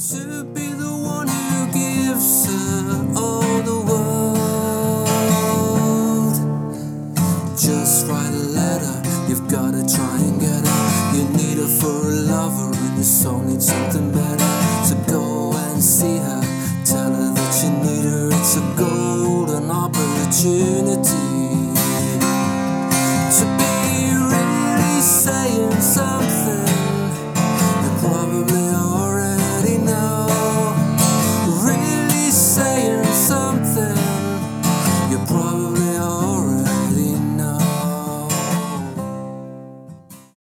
to be the one who gives her all the world. Just write a letter, you've gotta try and get her. You need her for a lover and your soul needs something better. So go and see her, tell her that you need her. It's a golden opportunity.